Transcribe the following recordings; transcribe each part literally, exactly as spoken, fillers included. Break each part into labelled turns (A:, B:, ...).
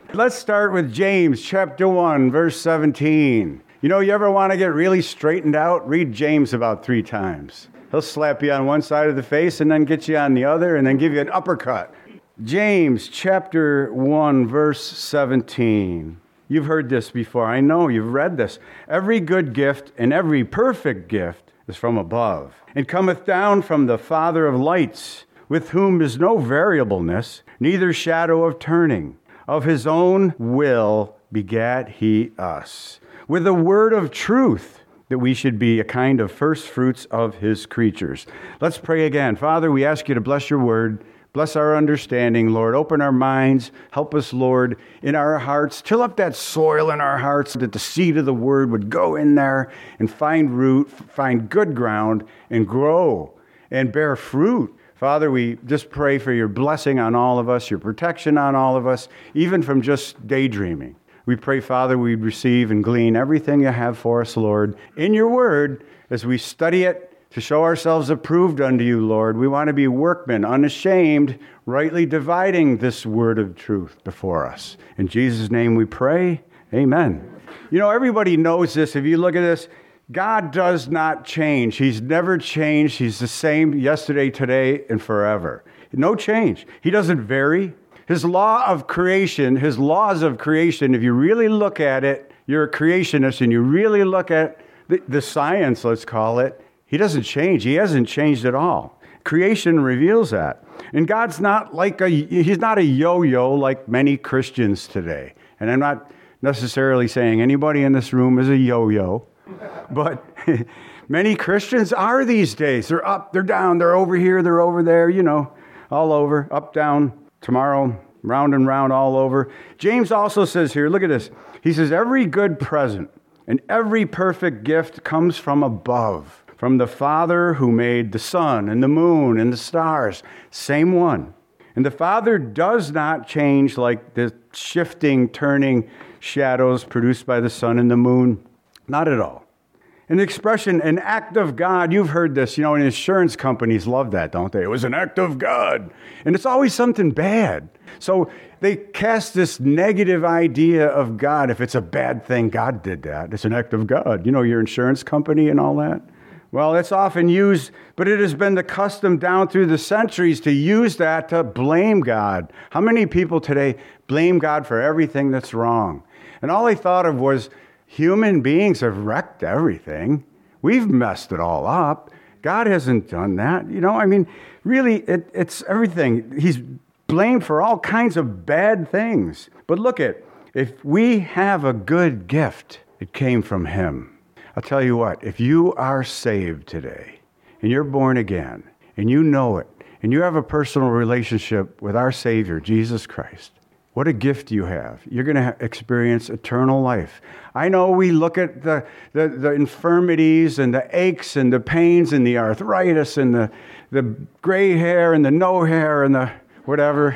A: Let's start with James chapter one, verse seventeen. You know, you ever want to get really straightened out? Read James about three times. He'll slap you on one side of the face and then get you on the other and then give you an uppercut. James chapter one, verse seventeen. You've heard this before. I know you've read this. Every good gift and every perfect gift is from above, and cometh down from the Father of lights, with whom is no variableness, neither shadow of turning. Of his own will begat he us, with a word of truth, that we should be a kind of first fruits of his creatures. Let's pray again. Father, we ask you to bless your word. Bless our understanding, Lord. Open our minds. Help us, Lord, in our hearts. Till up that soil in our hearts, that the seed of the word would go in there and find root, find good ground, and grow and bear fruit. Father, we just pray for your blessing on all of us, your protection on all of us, even from just daydreaming. We pray, Father, we'd receive and glean everything you have for us, Lord, in your word as we study it to show ourselves approved unto you, Lord. We want to be workmen, unashamed, rightly dividing this word of truth before us. In Jesus' name we pray, amen. You know, everybody knows this. If you look at this, God does not change. He's never changed. He's the same yesterday, today, and forever. No change. He doesn't vary. His law of creation, his laws of creation, if you really look at it, you're a creationist, and you really look at the, the science, let's call it, he doesn't change. He hasn't changed at all. Creation reveals that. And God's not like a, he's not a yo-yo like many Christians today. And I'm not necessarily saying anybody in this room is a yo-yo. But many Christians are these days. They're up, they're down, they're over here, they're over there, you know, all over, up, down, tomorrow, round and round, all over. James also says here, look at this. He says, every good present and every perfect gift comes from above, from the Father who made the sun and the moon and the stars. Same one. And the Father does not change like the shifting, turning shadows produced by the sun and the moon. Not at all. And the expression, an act of God, you've heard this, you know, and insurance companies love that, don't they? It was an act of God. And it's always something bad. So they cast this negative idea of God. If it's a bad thing, God did that. It's an act of God. You know, your insurance company and all that. Well, it's often used, but it has been the custom down through the centuries to use that to blame God. How many people today blame God for everything that's wrong? And all they thought of was, human beings have wrecked everything. We've messed it all up. God hasn't done that. You know, I mean, really, it, it's everything. He's blamed for all kinds of bad things. But look at, if we have a good gift, it came from him. I'll tell you what, if you are saved today, and you're born again, and you know it, and you have a personal relationship with our Savior, Jesus Christ, what a gift you have. You're going to ha- experience eternal life. I know we look at the, the, the infirmities and the aches and the pains and the arthritis and the, the gray hair and the no hair and the whatever.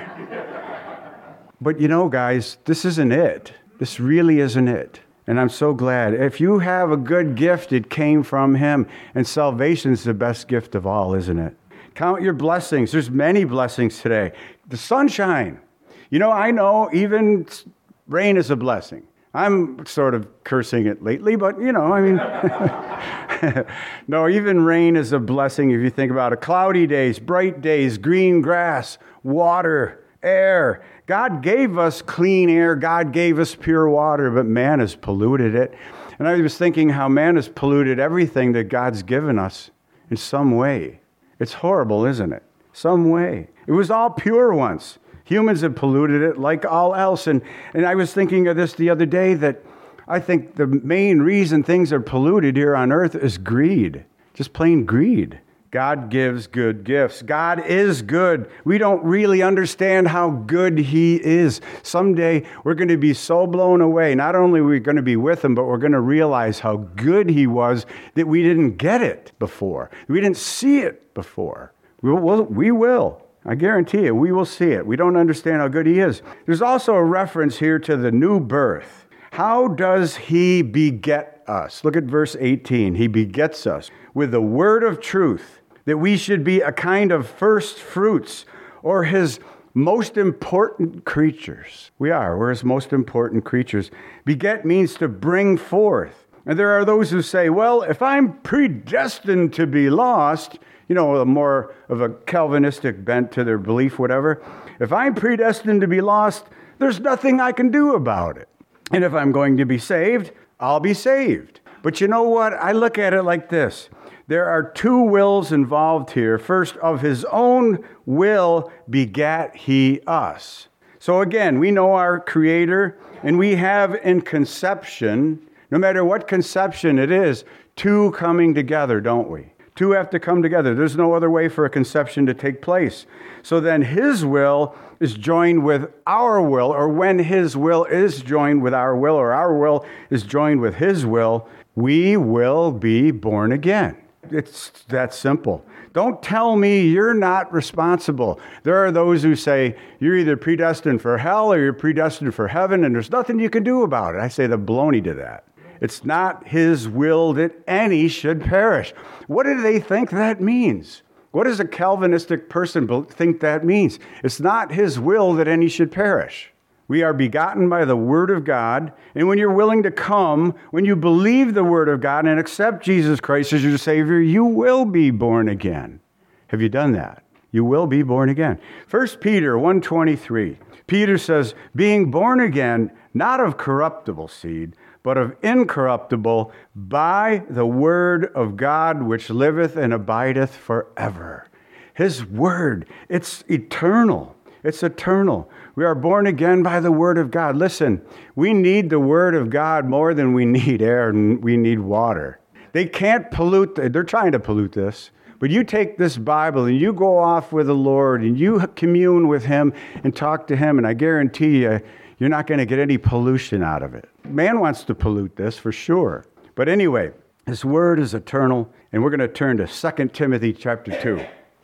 A: But you know, guys, this isn't it. This really isn't it. And I'm so glad. If you have a good gift, it came from him. And salvation is the best gift of all, isn't it? Count your blessings. There's many blessings today. The sunshine. You know, I know even rain is a blessing. I'm sort of cursing it lately, but, you know, I mean, no, even rain is a blessing if you think about it. Cloudy days, bright days, green grass, water, air. God gave us clean air. God gave us pure water, but man has polluted it. And I was thinking how man has polluted everything that God's given us in some way. It's horrible, isn't it? Some way. It was all pure once. Humans have polluted it like all else. And, and I was thinking of this the other day, that I think the main reason things are polluted here on earth is greed. Just plain greed. God gives good gifts. God is good. We don't really understand how good he is. Someday we're going to be so blown away. Not only are we going to be with him, but we're going to realize how good he was that we didn't get it before. We didn't see it before. We will. We will. I guarantee you, we will see it. We don't understand how good he is. There's also a reference here to the new birth. How does he beget us? Look at verse eighteen. He begets us with the word of truth, that we should be a kind of first fruits, or his most important creatures. We are. We're his most important creatures. Beget means to bring forth. And there are those who say, well, if I'm predestined to be lost, you know, a more of a Calvinistic bent to their belief, whatever. If I'm predestined to be lost, there's nothing I can do about it. And if I'm going to be saved, I'll be saved. But you know what? I look at it like this. There are two wills involved here. First, of his own will begat he us. So again, we know our Creator, and we have in conception, no matter what conception it is, two coming together, don't we? Two have to come together. There's no other way for a conception to take place. So then his will is joined with our will, or when his will is joined with our will, or our will is joined with his will, we will be born again. It's that simple. Don't tell me you're not responsible. There are those who say you're either predestined for hell or you're predestined for heaven, and there's nothing you can do about it. I say the baloney to that. It's not his will that any should perish. What do they think that means? What does a Calvinistic person think that means? It's not his will that any should perish. We are begotten by the Word of God, and when you're willing to come, when you believe the Word of God and accept Jesus Christ as your Savior, you will be born again. Have you done that? You will be born again. First Peter one twenty-three. Peter says, being born again, not of corruptible seed, but of incorruptible, by the word of God, which liveth and abideth forever. His word, it's eternal. It's eternal. We are born again by the word of God. Listen, we need the word of God more than we need air and we need water. They can't pollute, they're trying to pollute this. But you take this Bible and you go off with the Lord and you commune with him and talk to him, and I guarantee you, you're not going to get any pollution out of it. Man wants to pollute this for sure. But anyway, his word is eternal, and we're going to turn to Second Timothy chapter two.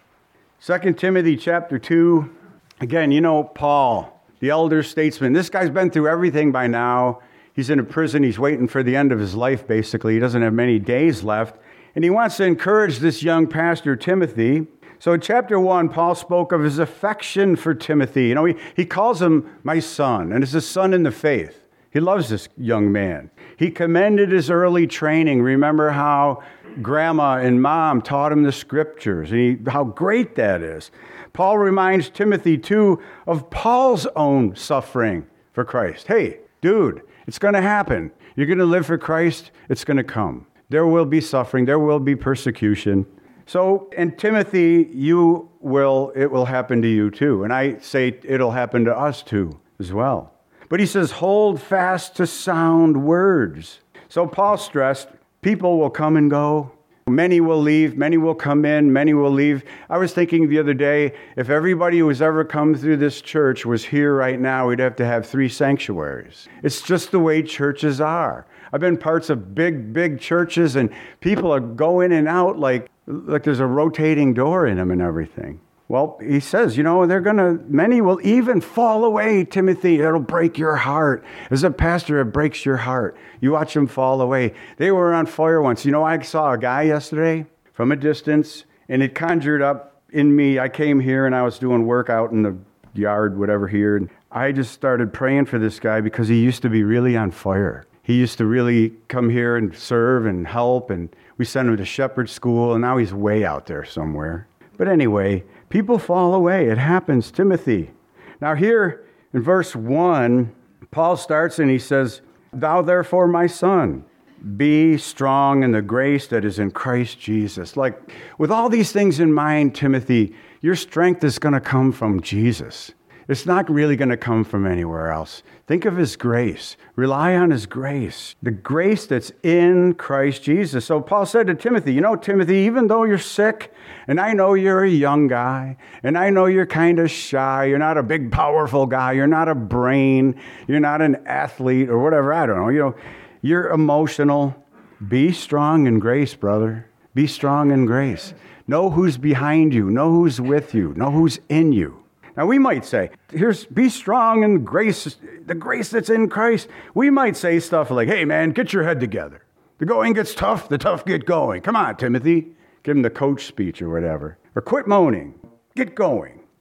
A: Second Timothy chapter two, again, you know Paul, the elder statesman. This guy's been through everything by now. He's in a prison. He's waiting for the end of his life, basically. He doesn't have many days left. And he wants to encourage this young pastor, Timothy. So in chapter one, Paul spoke of his affection for Timothy. You know, he, he calls him my son, and it's his son in the faith. He loves this young man. He commended his early training. Remember how grandma and mom taught him the scriptures, and he, how great that is. Paul reminds Timothy, too, of Paul's own suffering for Christ. Hey, dude, it's going to happen. You're going to live for Christ. It's going to come. There will be suffering. There will be persecution. So, and Timothy, you will, it will happen to you too. And I say it'll happen to us too as well. But he says, hold fast to sound words. So Paul stressed, people will come and go. Many will leave, many will come in, many will leave. I was thinking the other day, if everybody who has ever come through this church was here right now, we'd have to have three sanctuaries. It's just the way churches are. I've been parts of big, big churches, and people are going in and out like, like there's a rotating door in them and everything. Well, he says, you know, they're going to, many will even fall away, Timothy. It'll break your heart. As a pastor, it breaks your heart. You watch them fall away. They were on fire once. You know, I saw a guy yesterday from a distance, and it conjured up in me. I came here, and I was doing work out in the yard, whatever here, and I just started praying for this guy because he used to be really on fire. He used to really come here and serve and help, and we sent him to shepherd school, and now he's way out there somewhere. But anyway, people fall away. It happens, Timothy. Now here in verse one, Paul starts and he says, thou therefore, my son, be strong in the grace that is in Christ Jesus. Like, with all these things in mind, Timothy, your strength is going to come from Jesus. It's not really going to come from anywhere else. Think of his grace. Rely on his grace. The grace that's in Christ Jesus. So Paul said to Timothy, you know, Timothy, even though you're sick, and I know you're a young guy, and I know you're kind of shy, you're not a big, powerful guy, you're not a brain, you're not an athlete or whatever, I don't know. You know, you're emotional. Be strong in grace, brother. Be strong in grace. Know who's behind you. Know who's with you. Know who's in you. Now, we might say, here's, be strong in grace, the grace that's in Christ. We might say stuff like, hey, man, get your head together. The going gets tough, the tough get going. Come on, Timothy. Give him the coach speech or whatever. Or quit moaning. Get going.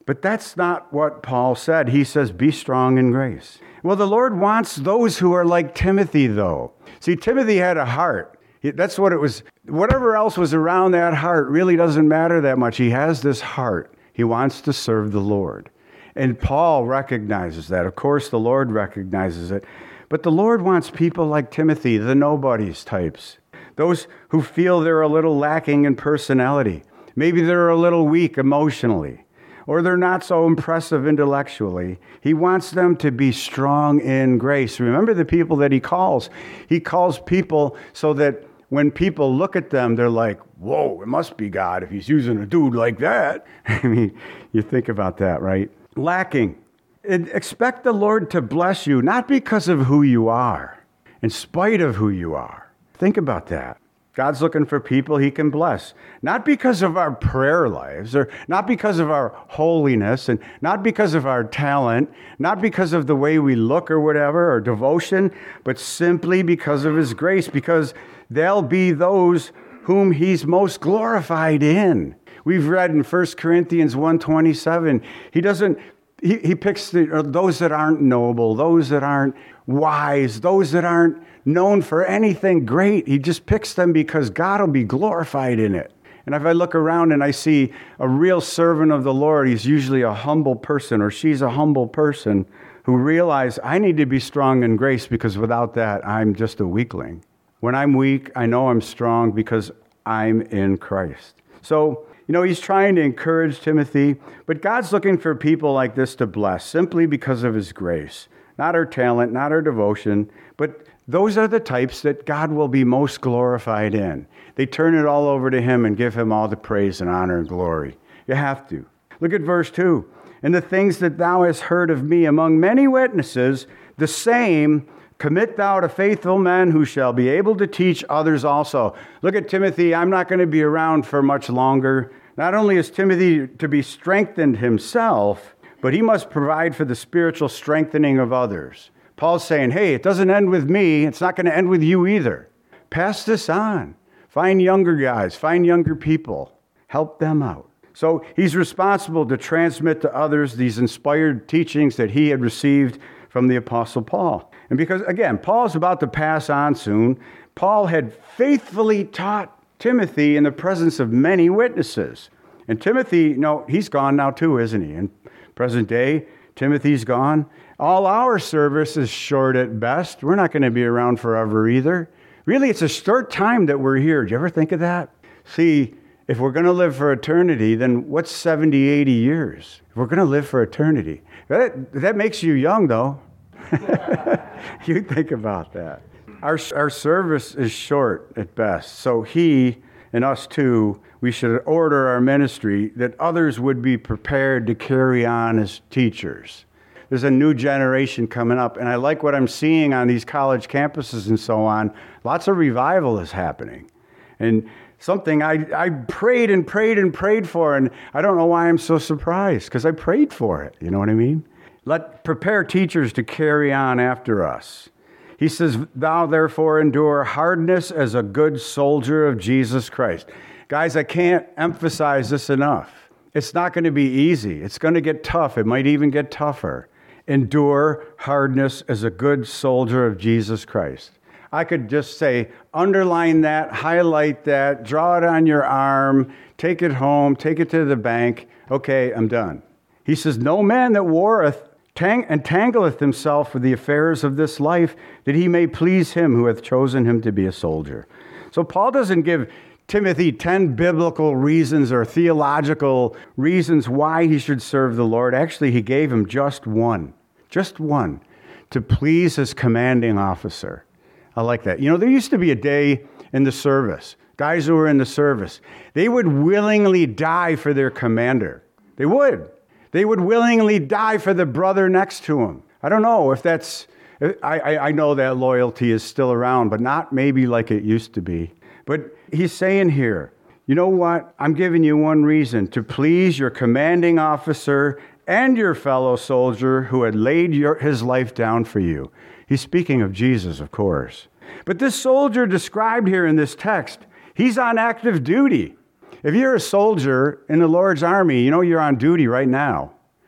A: But that's not what Paul said. He says, be strong in grace. Well, the Lord wants those who are like Timothy, though. See, Timothy had a heart. That's what it was. Whatever else was around that heart really doesn't matter that much. He has this heart. He wants to serve the Lord. And Paul recognizes that. Of course, the Lord recognizes it. But the Lord wants people like Timothy, the nobodies types. Those who feel they're a little lacking in personality. Maybe they're a little weak emotionally. Or they're not so impressive intellectually. He wants them to be strong in grace. Remember the people that he calls. He calls people so that when people look at them, they're like, whoa, it must be God if he's using a dude like that. I mean, you think about that, right? Lacking. Expect the Lord to bless you, not because of who you are, in spite of who you are. Think about that. God's looking for people he can bless, not because of our prayer lives, or not because of our holiness, and not because of our talent, not because of the way we look or whatever, or devotion, but simply because of his grace, because they'll be those whom he's most glorified in. We've read in First Corinthians one twenty-seven, he doesn't, he, he picks the, those that aren't noble, those that aren't wise, those that aren't known for anything great. He just picks them because God will be glorified in it. And if I look around and I see a real servant of the Lord, he's usually a humble person, or she's a humble person who realize I need to be strong in grace, because without that, I'm just a weakling. When I'm weak, I know I'm strong because I'm in Christ. So, you know, he's trying to encourage Timothy, but God's looking for people like this to bless simply because of his grace. Not our talent, not our devotion, but those are the types that God will be most glorified in. They turn it all over to him and give him all the praise and honor and glory. You have to. Look at verse two. And the things that thou hast heard of me among many witnesses, the same commit thou to faithful men who shall be able to teach others also. Look at Timothy. I'm not going to be around for much longer. Not only is Timothy to be strengthened himself, but he must provide for the spiritual strengthening of others. Paul's saying, hey, it doesn't end with me. It's not going to end with you either. Pass this on. Find younger guys. Find younger people. Help them out. So he's responsible to transmit to others these inspired teachings that he had received from the Apostle Paul. And because, again, Paul's about to pass on soon, Paul had faithfully taught Timothy in the presence of many witnesses. And Timothy, no, he's gone now too, isn't he? In present day, Timothy's gone. All our service is short at best. We're not going to be around forever either. Really, it's a short time that we're here. Do you ever think of that? See, if we're going to live for eternity, then what's seventy, eighty years? If we're going to live for eternity. That, that makes you young, though. You think about that. Our, our service is short at best. So he and us too, we should order our ministry that others would be prepared to carry on as teachers. There's a new generation coming up, and I like what I'm seeing on these college campuses and so on. Lots of revival is happening. And something I, I prayed and prayed and prayed for, and I don't know why I'm so surprised, because I prayed for it. You know what I mean? Let prepare teachers to carry on after us. He says, thou therefore endure hardness as a good soldier of Jesus Christ. Guys, I can't emphasize this enough. It's not going to be easy. It's going to get tough. It might even get tougher. Endure hardness as a good soldier of Jesus Christ. I could just say, underline that, highlight that, draw it on your arm, take it home, take it to the bank. Okay, I'm done. He says, no man that warreth tang- entangleth himself with the affairs of this life, that he may please him who hath chosen him to be a soldier. So Paul doesn't give Timothy ten biblical reasons or theological reasons why he should serve the Lord. Actually, he gave him just one. Just one. To please his commanding officer. I like that. You know, there used to be a day in the service. Guys who were in the service. They would willingly die for their commander. They would. They would willingly die for the brother next to him. I don't know if that's... I, I, I know that loyalty is still around, but not maybe like it used to be. But he's saying here, you know what? I'm giving you one reason. To please your commanding officer and your fellow soldier who had laid your, his life down for you. He's speaking of Jesus, of course. But this soldier described here in this text, he's on active duty. If you're a soldier in the Lord's army, you know you're on duty right now.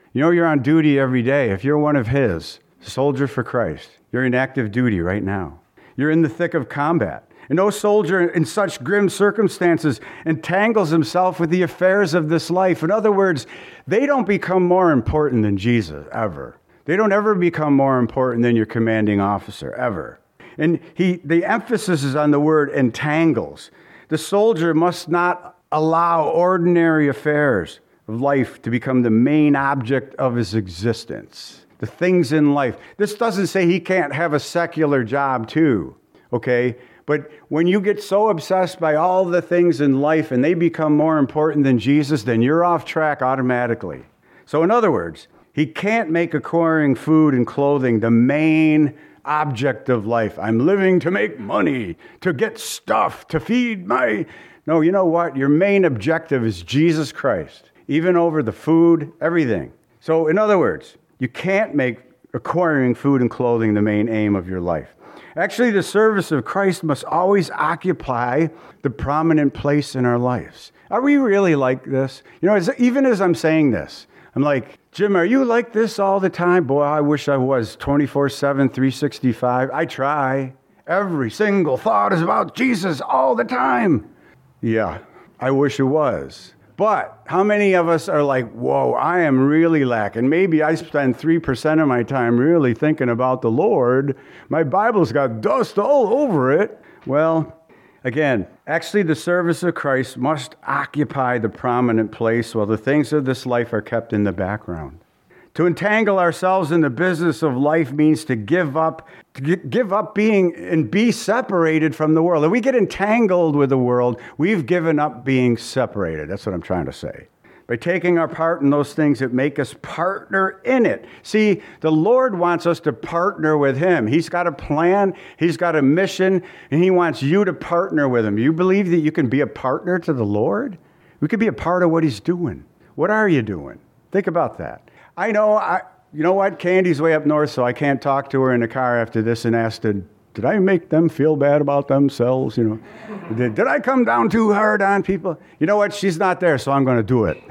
A: You know you're on duty every day. If you're one of his, soldier for Christ, you're in active duty right now. You're in the thick of combat. And no soldier in such grim circumstances entangles himself with the affairs of this life. In other words, they don't become more important than Jesus, ever. They don't ever become more important than your commanding officer, ever. And he, the emphasis is on the word entangles. The soldier must not allow ordinary affairs of life to become the main object of his existence. The things in life. This doesn't say he can't have a secular job too, okay? But when you get so obsessed by all the things in life and they become more important than Jesus, then you're off track automatically. So in other words, he can't make acquiring food and clothing the main object of life. I'm living to make money, to get stuff, to feed my... No, you know what? Your main objective is Jesus Christ, even over the food, everything. So in other words, you can't make acquiring food and clothing the main aim of your life. Actually, the service of Christ must always occupy the prominent place in our lives. Are we really like this? You know, as, even as I'm saying this, I'm like, Jim, are you like this all the time? Boy, I wish I was twenty-four seven, three sixty-five. I try. Every single thought is about Jesus all the time. Yeah, I wish it was. But how many of us are like, whoa, I am really lacking. Maybe I spend three percent of my time really thinking about the Lord. My Bible's got dust all over it. Well, again, actually the service of Christ must occupy the prominent place while the things of this life are kept in the background. To entangle ourselves in the business of life means to give up, to give up being and be separated from the world. If we get entangled with the world, we've given up being separated. That's what I'm trying to say. By taking our part in those things that make us partner in it. See, the Lord wants us to partner with him. He's got a plan, he's got a mission, and he wants you to partner with him. You believe that you can be a partner to the Lord? We could be a part of what he's doing. What are you doing? Think about that. I know, I, you know what? Candy's way up north, so I can't talk to her in the car after this and ask, did, did I make them feel bad about themselves? You know, did, did I come down too hard on people? You know what? She's not there, so I'm going to do it.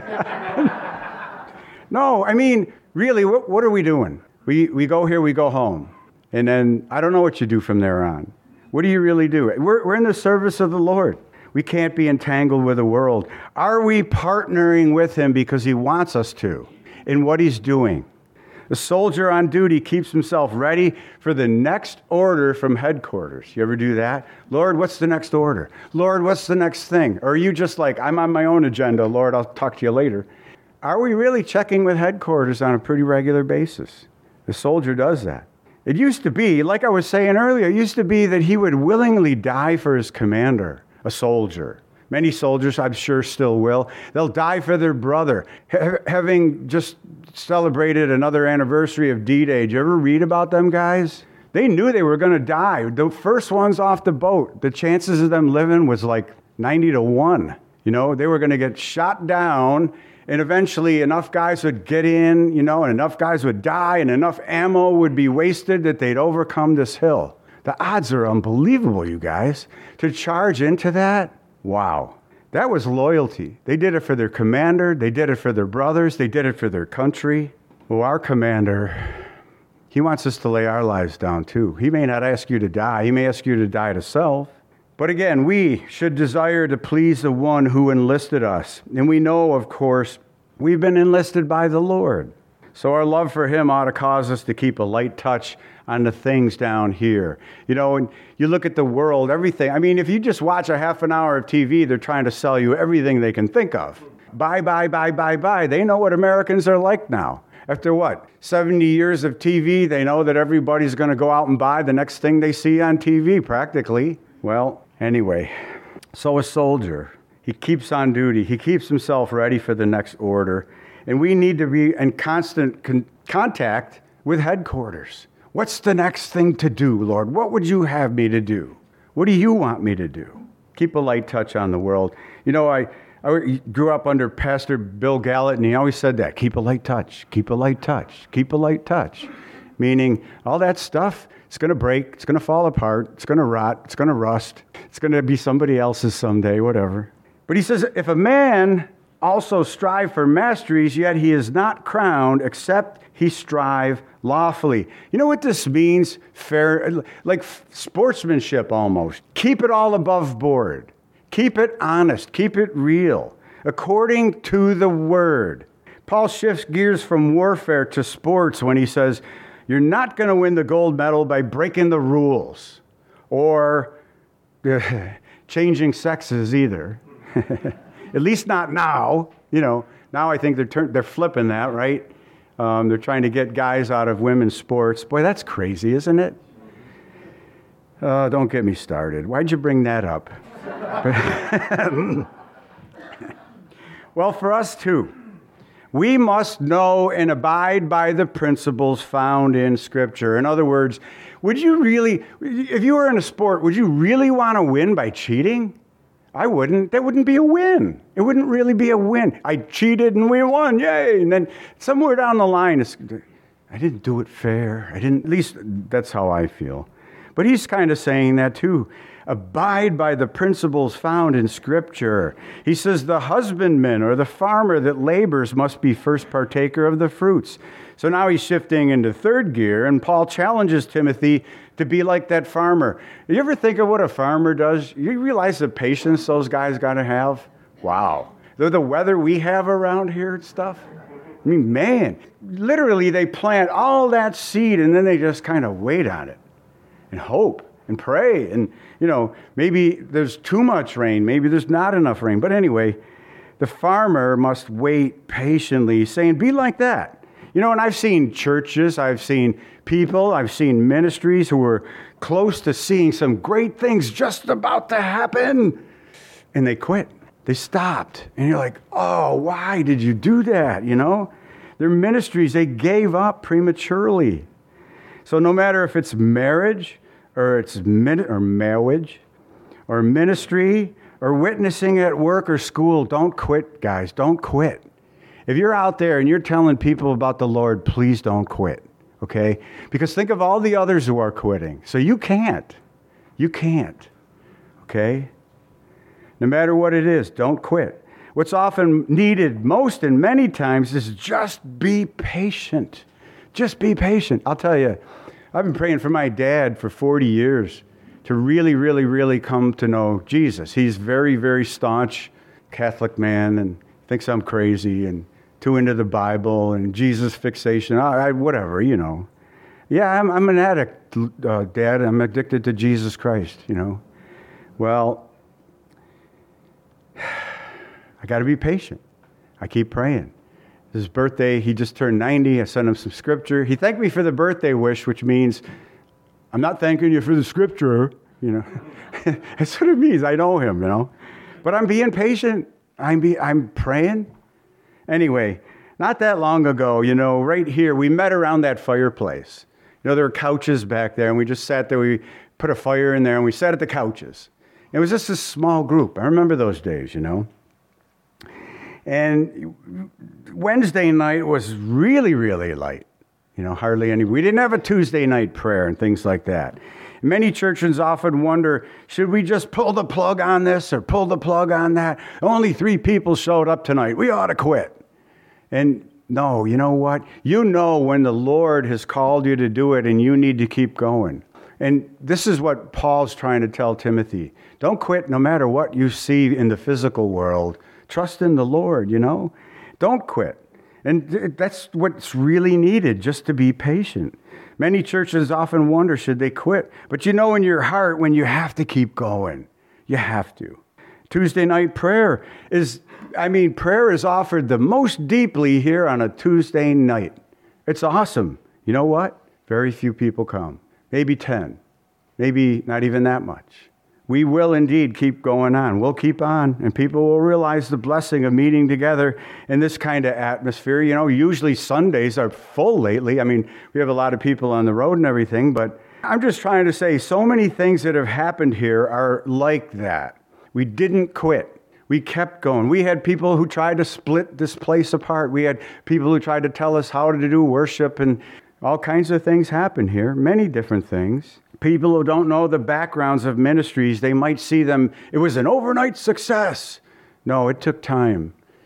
A: No, I mean, really, what, what are we doing? We, we go here, we go home. And then I don't know what you do from there on. What do you really do? We're, we're in the service of the Lord. We can't be entangled with the world. Are we partnering with him because he wants us to? In what he's doing. The soldier on duty keeps himself ready for the next order from headquarters. You ever do that? Lord, what's the next order? Lord, what's the next thing? Or are you just like, I'm on my own agenda, Lord, I'll talk to you later. Are we really checking with headquarters on a pretty regular basis? The soldier does that. It used to be, like I was saying earlier, it used to be that he would willingly die for his commander, a soldier. Many soldiers, I'm sure, still will. They'll die for their brother. Ha- having just celebrated another anniversary of D-Day, did you ever read about them guys? They knew they were going to die. The first ones off the boat, the chances of them living was like ninety to one. You know, they were going to get shot down, and eventually enough guys would get in, you know, and enough guys would die, and enough ammo would be wasted that they'd overcome this hill. The odds are unbelievable, you guys. To charge into that, wow. That was loyalty. They did it for their commander. They did it for their brothers. They did it for their country. Well, our commander, he wants us to lay our lives down too. He may not ask you to die. He may ask you to die to self. But again, we should desire to please the one who enlisted us. And we know, of course, we've been enlisted by the Lord. So our love for him ought to cause us to keep a light touch on the things down here. You know, and you look at the world, everything. I mean, if you just watch a half an hour of T V, they're trying to sell you everything they can think of. Buy, buy, buy, buy, buy. They know what Americans are like now. After what, seventy years of T V, they know that everybody's going to go out and buy the next thing they see on T V, practically. Well, anyway, so a soldier, he keeps on duty. He keeps himself ready for the next order. And we need to be in constant con- contact with headquarters. What's the next thing to do, Lord? What would you have me to do? What do you want me to do? Keep a light touch on the world. You know, I, I grew up under Pastor Bill Gallant, and he always said that. Keep a light touch. Keep a light touch. Keep a light touch. Meaning, all that stuff, it's going to break. It's going to fall apart. It's going to rot. It's going to rust. It's going to be somebody else's someday, whatever. But he says, if a man also strive for masteries, yet he is not crowned except he strive lawfully. You know what this means? Fair, like sportsmanship almost. Keep it all above board. Keep it honest. Keep it real. According to the word. Paul shifts gears from warfare to sports when he says, you're not going to win the gold medal by breaking the rules or uh, changing sexes either. At least not now. You know, now I think they're turn- they're flipping that, right? Um, they're trying to get guys out of women's sports. Boy, that's crazy, isn't it? Uh, don't get me started. Why'd you bring that up? Well, for us too, we must know and abide by the principles found in Scripture. In other words, would you really, if you were in a sport, would you really want to win by cheating? I wouldn't. That wouldn't be a win. It wouldn't really be a win. I cheated and we won, yay! And then somewhere down the line, it's, I didn't do it fair. I didn't. At least that's how I feel. But he's kind of saying that too. Abide by the principles found in Scripture. He says the husbandman or the farmer that labors must be first partaker of the fruits. So now he's shifting into third gear, and Paul challenges Timothy to be like that farmer. You ever think of what a farmer does? You realize the patience those guys got to have? Wow. The, the weather we have around here and stuff. I mean, man, literally they plant all that seed and then they just kind of wait on it and hope and pray. And, you know, maybe there's too much rain. Maybe there's not enough rain. But anyway, the farmer must wait patiently, saying, be like that. You know, and I've seen churches, I've seen people, I've seen ministries who were close to seeing some great things just about to happen, and they quit. They stopped. And you're like, oh, why did you do that? You know, their ministries, they gave up prematurely. So no matter if it's marriage or it's min- or marriage or ministry or witnessing at work or school, don't quit, guys. Don't quit. If you're out there and you're telling people about the Lord, please don't quit, okay? Because think of all the others who are quitting. So you can't. You can't, okay? No matter what it is, don't quit. What's often needed most and many times is just be patient. Just be patient. I'll tell you, I've been praying for my dad for forty years to really, really, really come to know Jesus. He's very, very staunch Catholic man and thinks I'm crazy and too into the Bible and Jesus fixation, I, I, whatever, you know. Yeah, I'm, I'm an addict, uh, Dad. I'm addicted to Jesus Christ, you know. Well, I got to be patient. I keep praying. His birthday, he just turned ninety. I sent him some scripture. He thanked me for the birthday wish, which means I'm not thanking you for the scripture, you know. That's what it means. I know him, you know. But I'm being patient. I'm be, I'm praying. Anyway, not that long ago, you know, right here, we met around that fireplace. You know, there were couches back there, and we just sat there. We put a fire in there, and we sat at the couches. It was just a small group. I remember those days, you know. And Wednesday night was really, really light. You know, hardly any. We didn't have a Tuesday night prayer and things like that. Many churches often wonder, should we just pull the plug on this or pull the plug on that? Only three people showed up tonight. We ought to quit. And no, you know what? You know when the Lord has called you to do it and you need to keep going. And this is what Paul's trying to tell Timothy. Don't quit no matter what you see in the physical world. Trust in the Lord, you know? Don't quit. And that's what's really needed, just to be patient. Many churches often wonder, should they quit? But you know in your heart when you have to keep going. You have to. Tuesday night prayer is, I mean, prayer is offered the most deeply here on a Tuesday night. It's awesome. You know what? Very few people come. Maybe ten. Maybe not even that much. We will indeed keep going on. We'll keep on, and people will realize the blessing of meeting together in this kind of atmosphere. You know, usually Sundays are full lately. I mean, we have a lot of people on the road and everything, but I'm just trying to say so many things that have happened here are like that. We didn't quit. We kept going. We had people who tried to split this place apart. We had people who tried to tell us how to do worship, and all kinds of things happen here, many different things. People who don't know the backgrounds of ministries, they might see them, it was an overnight success. No, it took time.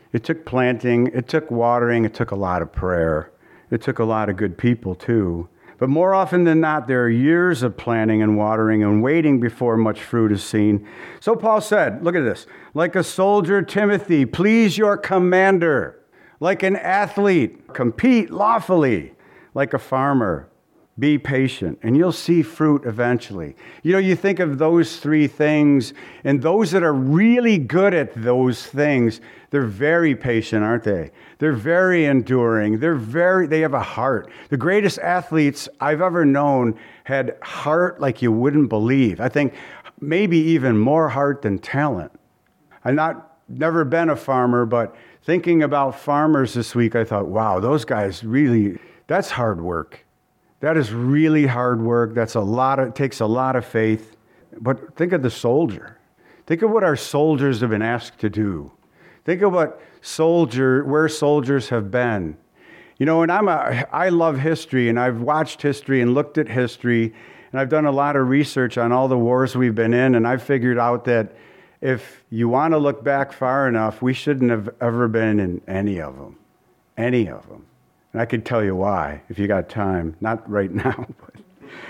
A: It took planting, it took watering, it took a lot of prayer. It took a lot of good people too. But more often than not, there are years of planting and watering and waiting before much fruit is seen. So Paul said, look at this, like a soldier, Timothy, please your commander. Like an athlete, compete lawfully. Like a farmer, be patient, and you'll see fruit eventually. You know, you think of those three things, and those that are really good at those things, they're very patient, aren't they? They're very enduring. They're very, they have a heart. The greatest athletes I've ever known had heart like you wouldn't believe. I think maybe even more heart than talent. I've not, never been a farmer, but thinking about farmers this week, I thought, wow, those guys really, that's hard work. That is really hard work. That's a lot of, it takes a lot of faith. But think of the soldier. Think of what our soldiers have been asked to do. Think of what soldier, where soldiers have been. You know, and I'm a, I love history, and I've watched history and looked at history, and I've done a lot of research on all the wars we've been in, and I've figured out that if you want to look back far enough, we shouldn't have ever been in any of them. Any of them. And I could tell you why, if you got time. Not right now. But.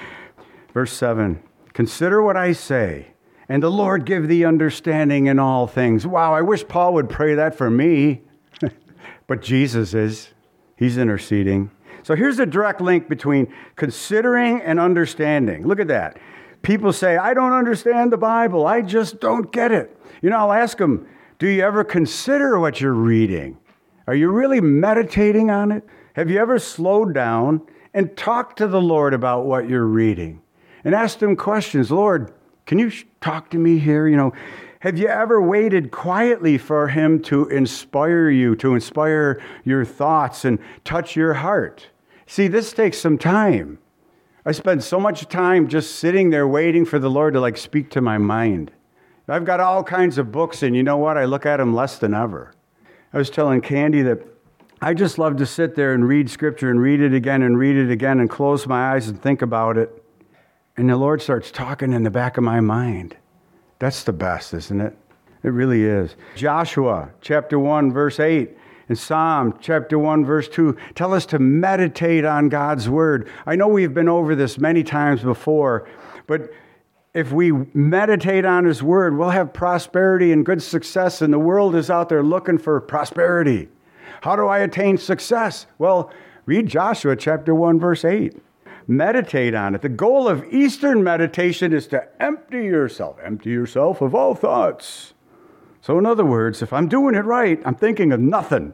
A: Verse seven, consider what I say, and the Lord give thee understanding in all things. Wow, I wish Paul would pray that for me. But Jesus is. He's interceding. So here's a direct link between considering and understanding. Look at that. People say, I don't understand the Bible. I just don't get it. You know, I'll ask them, do you ever consider what you're reading? Are you really meditating on it? Have you ever slowed down and talked to the Lord about what you're reading? And asked him questions. Lord, can you talk to me here? You know, have you ever waited quietly for him to inspire you, to inspire your thoughts and touch your heart? See, this takes some time. I spend so much time just sitting there waiting for the Lord to like speak to my mind. I've got all kinds of books, and you know what? I look at them less than ever. I was telling Candy that I just love to sit there and read Scripture and read it again and read it again and close my eyes and think about it. And the Lord starts talking in the back of my mind. That's the best, isn't it? It really is. Joshua chapter one, verse eight, and Psalm chapter one, verse two tell us to meditate on God's word. I know we've been over this many times before, but if we meditate on his word, we'll have prosperity and good success, and the world is out there looking for prosperity. How do I attain success? Well, read Joshua chapter one, verse eight. Meditate on it. The goal of Eastern meditation is to empty yourself. Empty yourself of all thoughts. So in other words, if I'm doing it right, I'm thinking of nothing.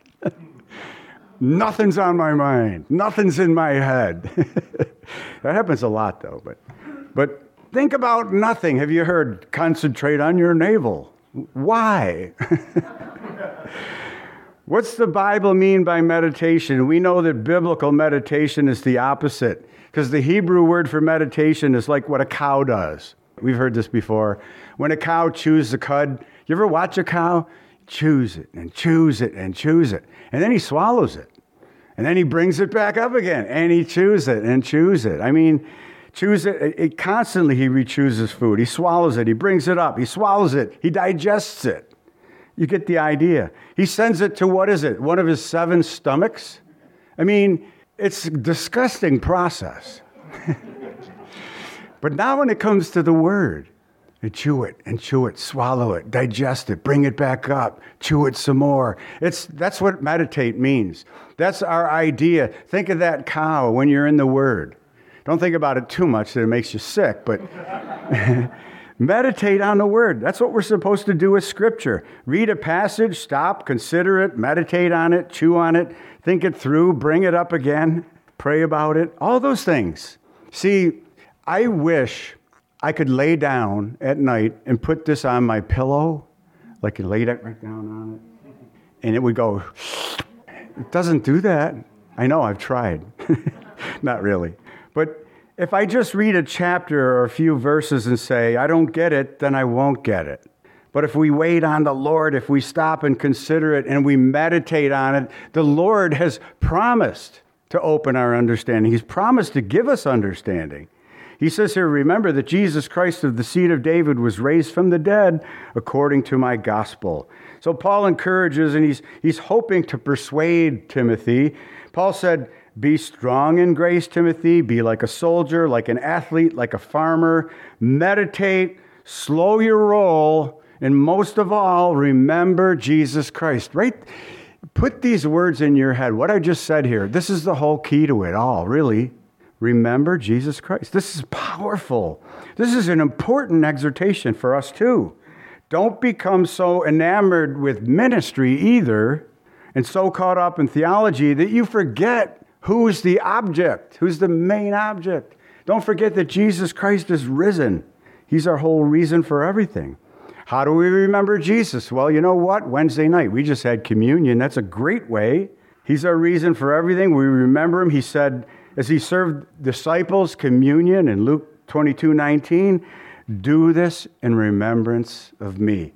A: Nothing's on my mind. Nothing's in my head. That happens a lot, though. But, but think about nothing. Have you heard, concentrate on your navel? Why? What's the Bible mean by meditation? We know that biblical meditation is the opposite, because the Hebrew word for meditation is like what a cow does. We've heard this before. When a cow chews the cud, you ever watch a cow? Chews it and chews it and chews it. And then he swallows it. And then he brings it back up again. And he chews it and chews it. I mean, chews it, it, it constantly he rechews his food. He swallows it. He brings it up. He swallows it. He digests it. You get the idea. He sends it to, what is it, one of his seven stomachs? I mean, it's a disgusting process. But now when it comes to the word, you chew it and chew it, swallow it, digest it, bring it back up, chew it some more. It's that's what meditate means. That's our idea. Think of that cow when you're in the word. Don't think about it too much that it makes you sick, but meditate on the word. That's what we're supposed to do with Scripture. Read a passage, stop, consider it, meditate on it, chew on it, think it through, bring it up again, pray about it, all those things. See, I wish I could lay down at night and put this on my pillow, like you lay it right down on it, and it would go. It doesn't do that. I know, I've tried. Not really. But if I just read a chapter or a few verses and say, I don't get it, then I won't get it. But if we wait on the Lord, if we stop and consider it and we meditate on it, the Lord has promised to open our understanding. He's promised to give us understanding. He says here, remember that Jesus Christ of the seed of David was raised from the dead according to my gospel. So Paul encourages, and he's, he's hoping to persuade Timothy. Paul said, be strong in grace, Timothy. Be like a soldier, like an athlete, like a farmer. Meditate, slow your roll, and most of all, remember Jesus Christ. Right? Put these words in your head. What I just said here, this is the whole key to it all, really. Remember Jesus Christ. This is powerful. This is an important exhortation for us too. Don't become so enamored with ministry either, and so caught up in theology that you forget who's the object, who's the main object. Don't forget that Jesus Christ is risen. He's our whole reason for everything. How do we remember Jesus? Well, you know what? Wednesday night, we just had communion. That's a great way. He's our reason for everything. We remember him. He said, as he served disciples communion in Luke twenty-two nineteen, do this in remembrance of me.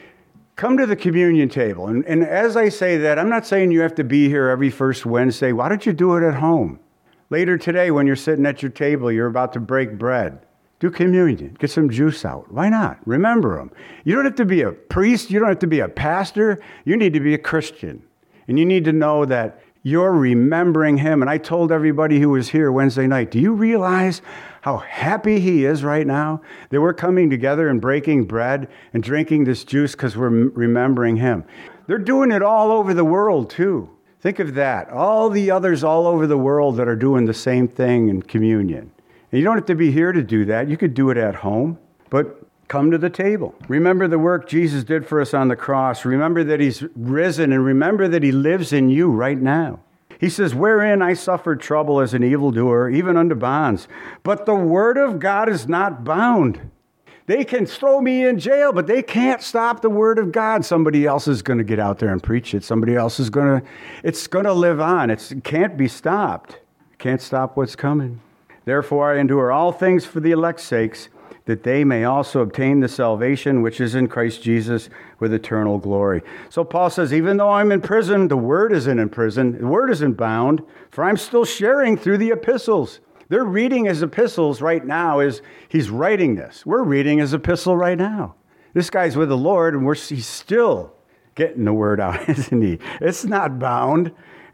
A: Come to the communion table. And, and as I say that, I'm not saying you have to be here every first Wednesday. Why don't you do it at home? Later today, when you're sitting at your table, you're about to break bread. Do communion. Get some juice out. Why not? Remember him. You don't have to be a priest. You don't have to be a pastor. You need to be a Christian. And you need to know that you're remembering him. And I told everybody who was here Wednesday night, do you realize how happy he is right now? That we're coming together and breaking bread and drinking this juice because we're remembering him. They're doing it all over the world too. Think of that. All the others all over the world that are doing the same thing in communion. And you don't have to be here to do that. You could do it at home. But come to the table. Remember the work Jesus did for us on the cross. Remember that he's risen, and remember that he lives in you right now. He says, wherein I suffered trouble as an evildoer, even unto bonds. But the word of God is not bound. They can throw me in jail, but they can't stop the word of God. Somebody else is going to get out there and preach it. Somebody else is going to, it's going to live on. It's, it can't be stopped. Can't stop what's coming. Therefore I endure all things for the elect's sakes, that they may also obtain the salvation which is in Christ Jesus with eternal glory. So Paul says, even though I'm in prison, the word isn't in prison, the word isn't bound, for I'm still sharing through the epistles. They're reading his epistles right now as he's writing this. We're reading his epistle right now. This guy's with the Lord, and we're he's still getting the word out, isn't he? It's not bound.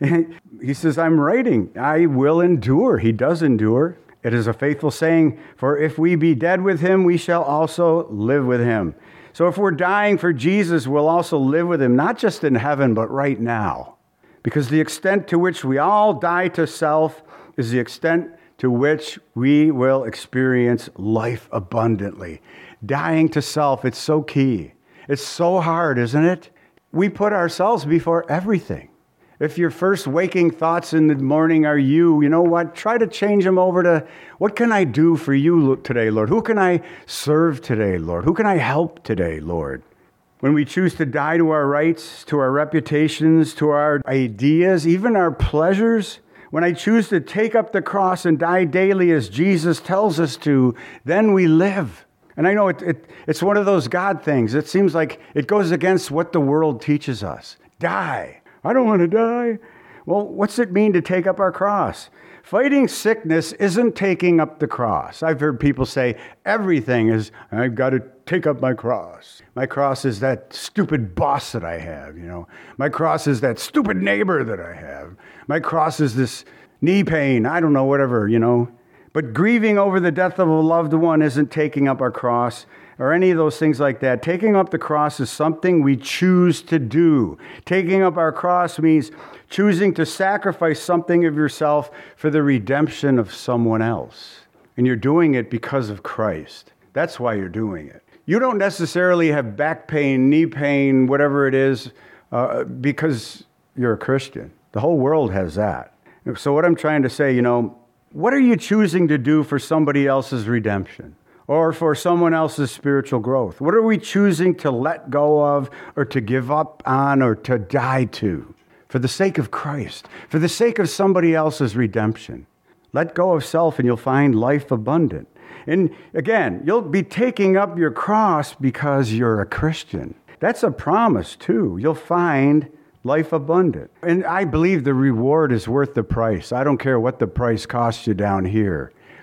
A: He says, I'm writing. I will endure. He does endure. It is a faithful saying, for if we be dead with him, we shall also live with him. So if we're dying for Jesus, we'll also live with him, not just in heaven, but right now. Because the extent to which we all die to self is the extent to which we will experience life abundantly. Dying to self, it's so key. It's so hard, isn't it? We put ourselves before everything. If your first waking thoughts in the morning are you, you know what? Try to change them over to, what can I do for you today, Lord? Who can I serve today, Lord? Who can I help today, Lord? When we choose to die to our rights, to our reputations, to our ideas, even our pleasures, when I choose to take up the cross and die daily as Jesus tells us to, then we live. And I know it, it, it's one of those God things. It seems like it goes against what the world teaches us. Die. I don't want to die. Well, what's it mean to take up our cross? Fighting sickness isn't taking up the cross. I've heard people say everything is, I've got to take up my cross. My cross is that stupid boss that I have, you know. My cross is that stupid neighbor that I have. My cross is this knee pain. I don't know, whatever, you know. But grieving over the death of a loved one isn't taking up our cross or any of those things like that. Taking up the cross is something we choose to do. Taking up our cross means choosing to sacrifice something of yourself for the redemption of someone else. And you're doing it because of Christ. That's why you're doing it. You don't necessarily have back pain, knee pain, whatever it is, uh, because you're a Christian. The whole world has that. So what I'm trying to say, you know, what are you choosing to do for somebody else's redemption? Or for someone else's spiritual growth? What are we choosing to let go of or to give up on or to die to for the sake of Christ, for the sake of somebody else's redemption? Let go of self and you'll find life abundant. And again, you'll be taking up your cross because you're a Christian. That's a promise too. You'll find life abundant. And I believe the reward is worth the price. I don't care what the price costs you down here.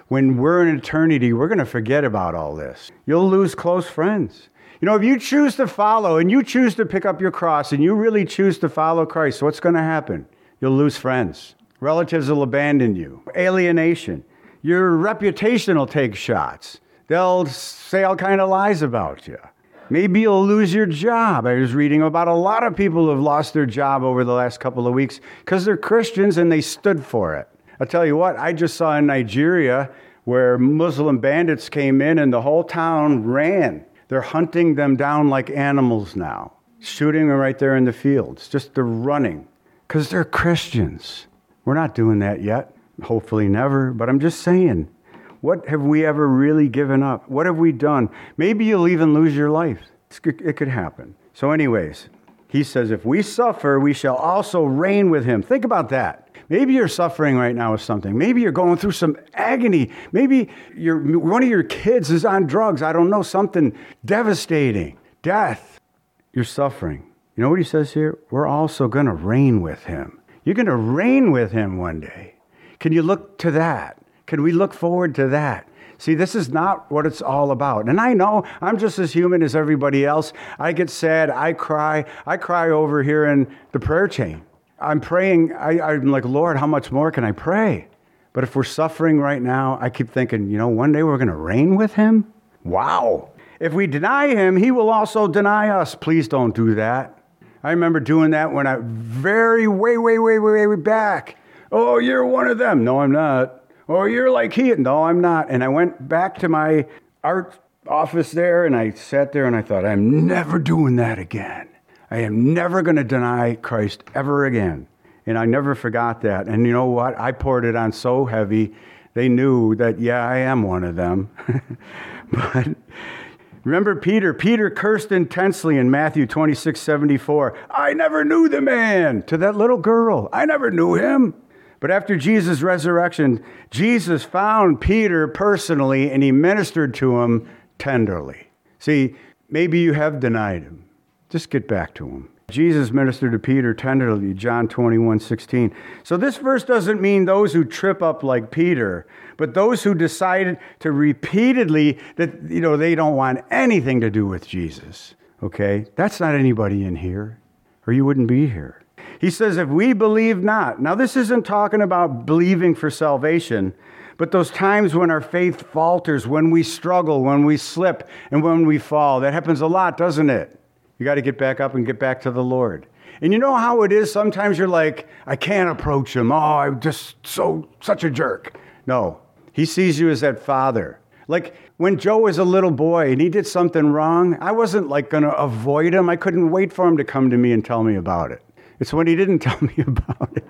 A: when we're in eternity, we're going to forget about all this. You'll lose close friends. You know, if you choose to follow and you choose to pick up your cross and you really choose to follow Christ, what's going to happen? You'll lose friends. Relatives will abandon you. Alienation. Your reputation will take shots. They'll say all kind of lies about you. Maybe you'll lose your job. I was reading about a lot of people who have lost their job over the last couple of weeks because they're Christians and they stood for it. I'll tell you what, I just saw in Nigeria where Muslim bandits came in and the whole town ran. They're hunting them down like animals now, shooting them right there in the fields. Just they're running because they're Christians. We're not doing that yet. Hopefully never, but I'm just saying. What have we ever really given up? What have we done? Maybe you'll even lose your life. It could happen. So anyways, he says, if we suffer, we shall also reign with him. Think about that. Maybe you're suffering right now with something. Maybe you're going through some agony. Maybe you're, one of your kids is on drugs. I don't know, something devastating. Death. You're suffering. You know what he says here? We're also going to reign with him. You're going to reign with him one day. Can you look to that? Can we look forward to that? See, this is not what it's all about. And I know I'm just as human as everybody else. I get sad. I cry. I cry over here in the prayer chain. I'm praying. I, I'm like, Lord, how much more can I pray? But if we're suffering right now, I keep thinking, you know, one day we're going to reign with him? Wow. If we deny him, he will also deny us. Please don't do that. I remember doing that when I very, way, way, way, way, way back. Oh, you're one of them. No, I'm not. Oh, you're like he. No, I'm not. And I went back to my art office there, and I sat there, and I thought, I'm never doing that again. I am never going to deny Christ ever again. And I never forgot that. And you know what? I poured it on so heavy, they knew that, yeah, I am one of them. But remember Peter? Peter cursed intensely in Matthew twenty-six seventy-four. I never knew the man. To that little girl. I never knew him. But after Jesus' resurrection, Jesus found Peter personally and he ministered to him tenderly. See, maybe you have denied him. Just get back to him. Jesus ministered to Peter tenderly, John twenty-one sixteen. So this verse doesn't mean those who trip up like Peter, but those who decided to repeatedly that, you know, they don't want anything to do with Jesus. Okay? That's not anybody in here, or you wouldn't be here. He says, if we believe not. Now, this isn't talking about believing for salvation, but those times when our faith falters, when we struggle, when we slip, and when we fall. That happens a lot, doesn't it? You got to get back up and get back to the Lord. And you know how it is? Sometimes you're like, I can't approach him. Oh, I'm just so such a jerk. No, he sees you as that father. Like when Joe was a little boy and he did something wrong, I wasn't like going to avoid him. I couldn't wait for him to come to me and tell me about it. It's when he didn't tell me about it.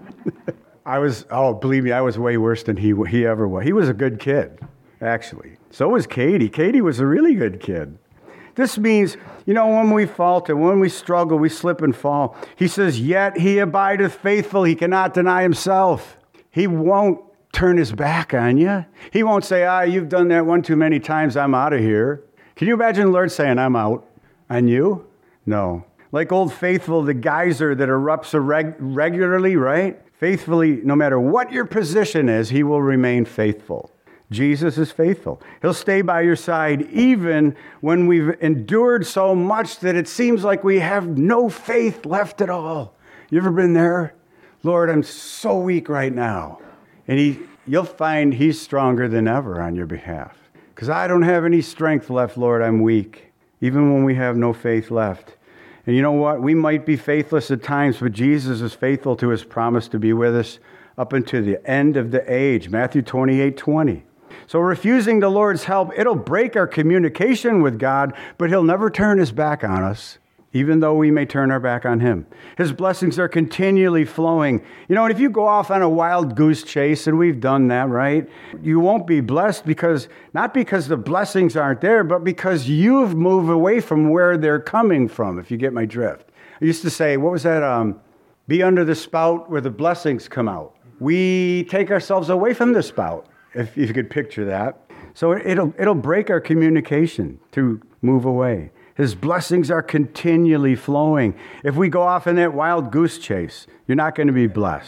A: I was, oh, believe me, I was way worse than he he ever was. He was a good kid, actually. So was Katie. Katie was a really good kid. This means, you know, when we falter, when we struggle, we slip and fall. He says, yet he abideth faithful. He cannot deny himself. He won't turn his back on you. He won't say, ah, you've done that one too many times. I'm out of here. Can you imagine the Lord saying, I'm out on you? No. Like Old Faithful, the geyser that erupts reg- regularly, right? Faithfully, no matter what your position is, he will remain faithful. Jesus is faithful. He'll stay by your side even when we've endured so much that it seems like we have no faith left at all. You ever been there? Lord, I'm so weak right now. And he, you'll find he's stronger than ever on your behalf. Because I don't have any strength left, Lord, I'm weak. Even when we have no faith left. And you know what? We might be faithless at times, but Jesus is faithful to his promise to be with us up until the end of the age. Matthew twenty-eight twenty. So refusing the Lord's help, it'll break our communication with God, but he'll never turn his back on us, even though we may turn our back on him. His blessings are continually flowing. You know, and if you go off on a wild goose chase, and we've done that, right? You won't be blessed because, not because the blessings aren't there, but because you've moved away from where they're coming from, if you get my drift. I used to say, what was that? Um, be under the spout where the blessings come out. We take ourselves away from the spout, if you could picture that. So it'll it'll break our communication to move away. His blessings are continually flowing. If we go off in that wild goose chase, you're not going to be blessed.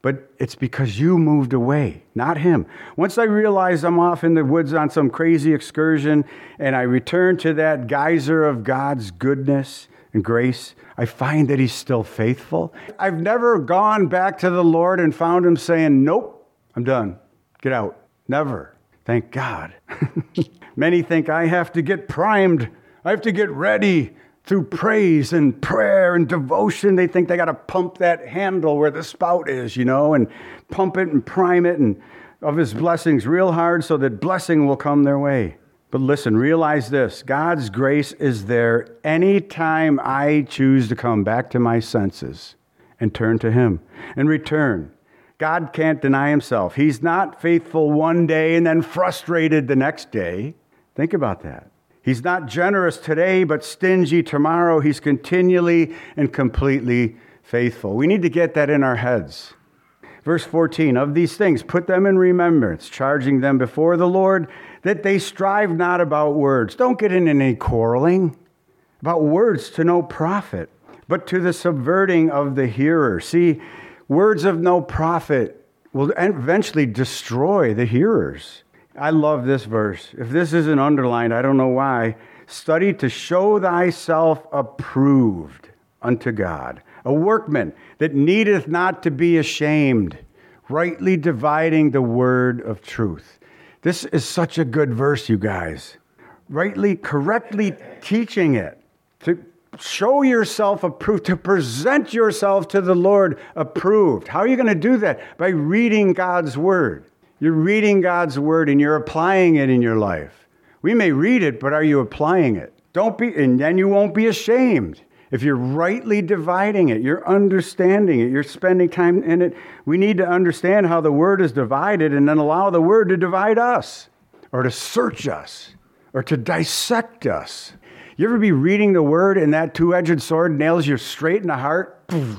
A: But it's because you moved away, not him. Once I realized I'm off in the woods on some crazy excursion and I return to that geyser of God's goodness and grace, I find that he's still faithful. I've never gone back to the Lord and found him saying, nope, I'm done. Get out. Never. Thank God. Many think I have to get primed. I have to get ready through praise and prayer and devotion. They think they got to pump that handle where the spout is, you know, and pump it and prime it and of his blessings real hard so that blessing will come their way. But listen, realize this. God's grace is there anytime I choose to come back to my senses and turn to him and return. God can't deny himself. He's not faithful one day and then frustrated the next day. Think about that. He's not generous today, but stingy tomorrow. He's continually and completely faithful. We need to get that in our heads. Verse fourteen, of these things, put them in remembrance, charging them before the Lord, that they strive not about words. Don't get in any quarreling about words to no profit, but to the subverting of the hearer. See, words of no profit will eventually destroy the hearers. I love this verse. If this isn't underlined, I don't know why. Study to show thyself approved unto God, a workman that needeth not to be ashamed, rightly dividing the word of truth. This is such a good verse, you guys. Rightly, correctly teaching it. To show yourself approved, to present yourself to the Lord approved. How are you going to do that? By reading God's word. You're reading God's word and you're applying it in your life. We may read it, but are you applying it? Don't be, and then you won't be ashamed. If you're rightly dividing it, you're understanding it, you're spending time in it. We need to understand how the word is divided and then allow the word to divide us or to search us or to dissect us. You ever be reading the word and that two-edged sword nails you straight in the heart?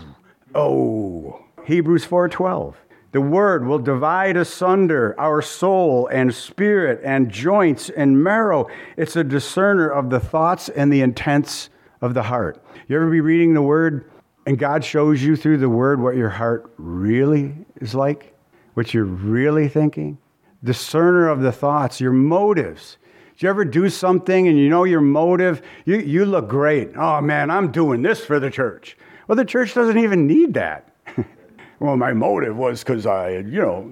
A: Oh, Hebrews four twelve. The word will divide asunder our soul and spirit and joints and marrow. It's a discerner of the thoughts and the intents of the heart. You ever be reading the word and God shows you through the word what your heart really is like? What you're really thinking? Discerner of the thoughts, your motives. Did you ever do something and you know your motive? You, you look great. Oh man, I'm doing this for the church. Well, the church doesn't even need that. Well, my motive was because I, you know,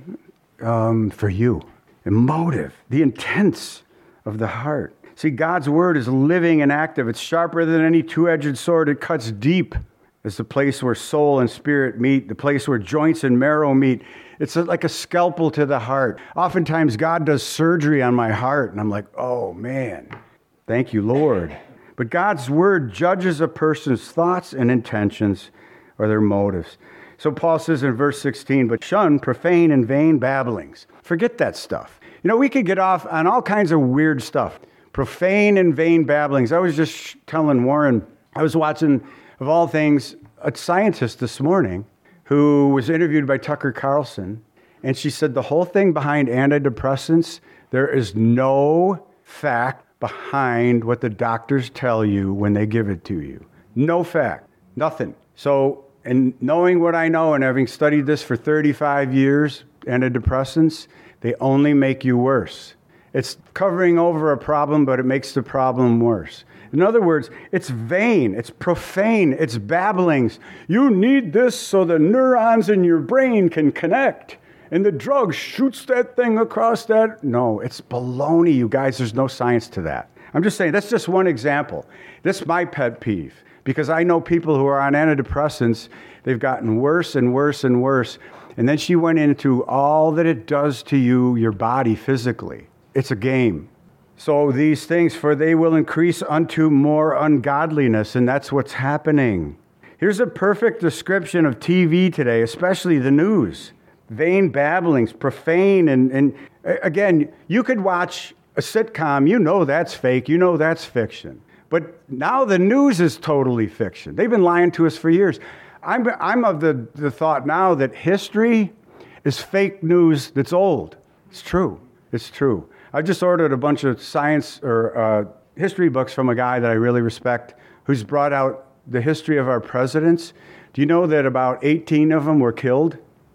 A: um, for you. The motive, the intents of the heart. See, God's word is living and active. It's sharper than any two-edged sword. It cuts deep. It's the place where soul and spirit meet, the place where joints and marrow meet. It's like a scalpel to the heart. Oftentimes, God does surgery on my heart, and I'm like, oh, man, thank you, Lord. But God's word judges a person's thoughts and intentions or their motives. So Paul says in verse sixteen, but shun profane and vain babblings. Forget that stuff. You know, we could get off on all kinds of weird stuff. Profane and vain babblings. I was just telling Warren, I was watching, of all things, a scientist this morning who was interviewed by Tucker Carlson, and she said the whole thing behind antidepressants, there is no fact behind what the doctors tell you when they give it to you. No fact. Nothing. So, and knowing what I know and having studied this for thirty-five years, antidepressants, they only make you worse. It's covering over a problem, but it makes the problem worse. In other words, it's vain, it's profane, it's babblings. You need this so the neurons in your brain can connect, and the drug shoots that thing across that. No, it's baloney, you guys. There's no science to that. I'm just saying, that's just one example. This is my pet peeve, because I know people who are on antidepressants, they've gotten worse and worse and worse. And then she went into all that it does to you, your body physically. It's a game. So these things, for they will increase unto more ungodliness, and that's what's happening. Here's a perfect description of T V today, especially the news. Vain babblings, profane, and, and again, you could watch a sitcom, you know that's fake, you know that's fiction. But now the news is totally fiction. They've been lying to us for years. I'm, I'm of the, the thought now that history is fake news that's old. It's true. It's true. I just ordered a bunch of science or uh, history books from a guy that I really respect who's brought out the history of our presidents. Do you know that about eighteen of them were killed?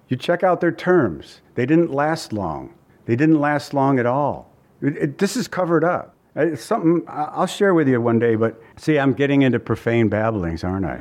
A: You check out their terms. They didn't last long. They didn't last long at all. It, it, this is covered up. It's something I'll share with you one day, but see, I'm getting into profane babblings, aren't I?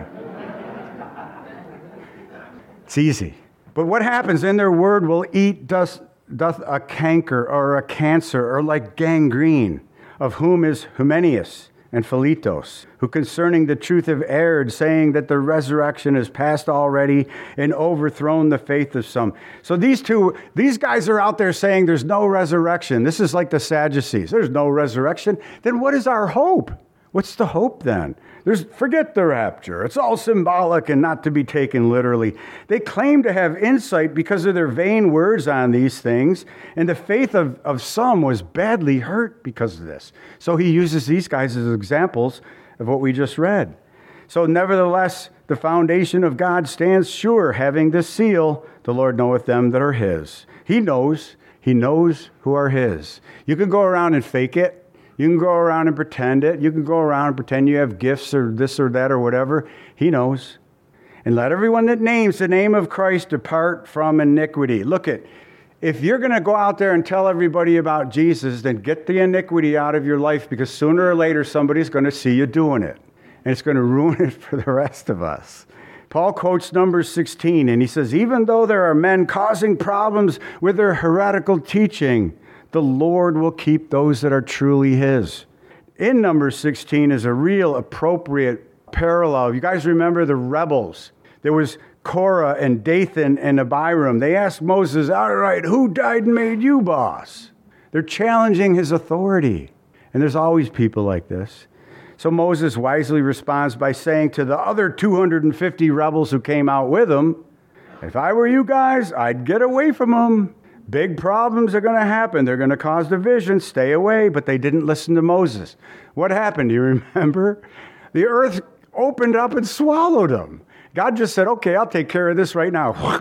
A: It's easy. But what happens? In their word will eat doth, doth a canker or a cancer or like gangrene, of whom is Hymenaeus and Philetus, who concerning the truth have erred, saying that the resurrection is past already and overthrown the faith of some. So these two, these guys are out there saying there's no resurrection. This is like the Sadducees. There's no resurrection. Then what is our hope? What's the hope then? There's, forget the rapture. It's all symbolic and not to be taken literally. They claim to have insight because of their vain words on these things, and the faith of, of some was badly hurt because of this. So he uses these guys as examples of what we just read. So nevertheless, the foundation of God stands sure, having this seal, the Lord knoweth them that are his. He knows. He knows who are his. You can go around and fake it. You can go around and pretend it. You can go around and pretend you have gifts or this or that or whatever. He knows. And let everyone that names the name of Christ depart from iniquity. Look at, if you're going to go out there and tell everybody about Jesus, then get the iniquity out of your life, because sooner or later somebody's going to see you doing it. And it's going to ruin it for the rest of us. Paul quotes Numbers sixteen, and he says, even though there are men causing problems with their heretical teaching, the Lord will keep those that are truly his. In Numbers sixteen is a real appropriate parallel. You guys remember the rebels? There was Korah and Dathan and Abiram. They asked Moses, all right, who died and made you boss? They're challenging his authority. And there's always people like this. So Moses wisely responds by saying to the other two hundred fifty rebels who came out with him, if I were you guys, I'd get away from them. Big problems are going to happen. They're going to cause division. Stay away. But they didn't listen to Moses. What happened? Do you remember? The earth opened up and swallowed them. God just said, okay, I'll take care of this right now.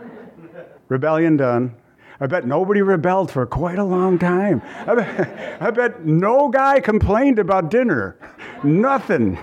A: Rebellion done. I bet nobody rebelled for quite a long time. I bet, I bet no guy complained about dinner. Nothing.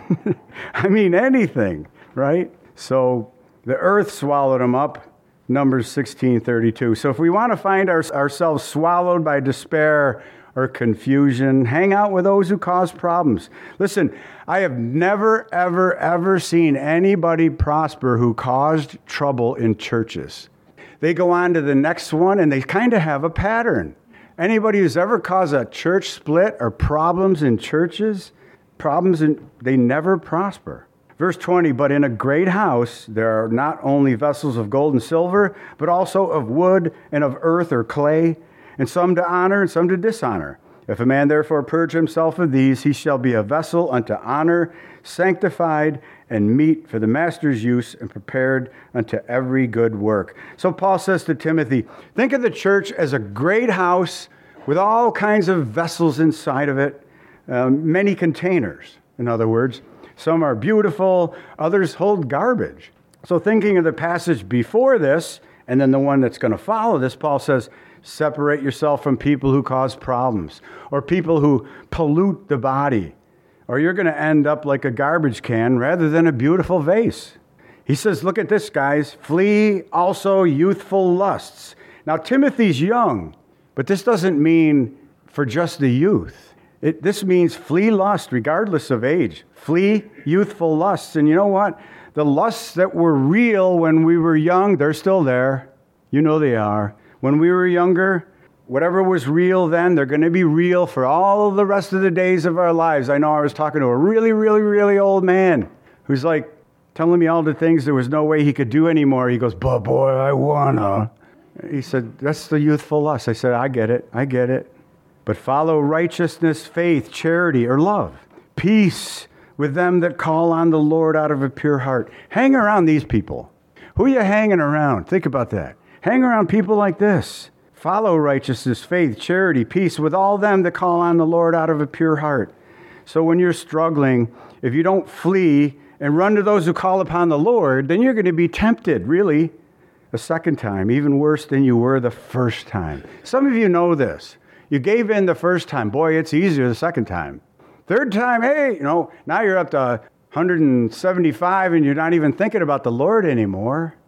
A: I mean, anything, right? So the earth swallowed them up. Numbers sixteen thirty-two. So if we want to find our, ourselves swallowed by despair or confusion, hang out with those who cause problems. Listen, I have never, ever, ever seen anybody prosper who caused trouble in churches. They go on to the next one, and they kind of have a pattern. Anybody who's ever caused a church split or problems in churches, problems in, they never prosper. Verse twenty, but in a great house there are not only vessels of gold and silver, but also of wood and of earth or clay, and some to honor and some to dishonor. If a man therefore purge himself of these, he shall be a vessel unto honor, sanctified and meet for the master's use, and prepared unto every good work. So Paul says to Timothy, think of the church as a great house with all kinds of vessels inside of it, um, many containers, in other words. Some are beautiful, others hold garbage. So thinking of the passage before this, and then the one that's going to follow this, Paul says, separate yourself from people who cause problems, or people who pollute the body, or you're going to end up like a garbage can rather than a beautiful vase. He says, look at this, guys. Flee also youthful lusts. Now, Timothy's young, but this doesn't mean for just the youth. It, this means flee lust regardless of age. Flee youthful lusts. And you know what? The lusts that were real when we were young, they're still there. You know they are. When we were younger, whatever was real then, they're going to be real for all the rest of the days of our lives. I know I was talking to a really, really, really old man who's like telling me all the things there was no way he could do anymore. He goes, but boy, I wanna. He said, that's the youthful lust. I said, I get it. I get it. But follow righteousness, faith, charity, or love. Peace with them that call on the Lord out of a pure heart. Hang around these people. Who are you hanging around? Think about that. Hang around people like this. Follow righteousness, faith, charity, peace with all them that call on the Lord out of a pure heart. So when you're struggling, if you don't flee and run to those who call upon the Lord, then you're going to be tempted, really, a second time, even worse than you were the first time. Some of you know this. You gave in the first time. Boy, it's easier the second time. Third time, hey, you know, now you're up to one hundred seventy-five and you're not even thinking about the Lord anymore.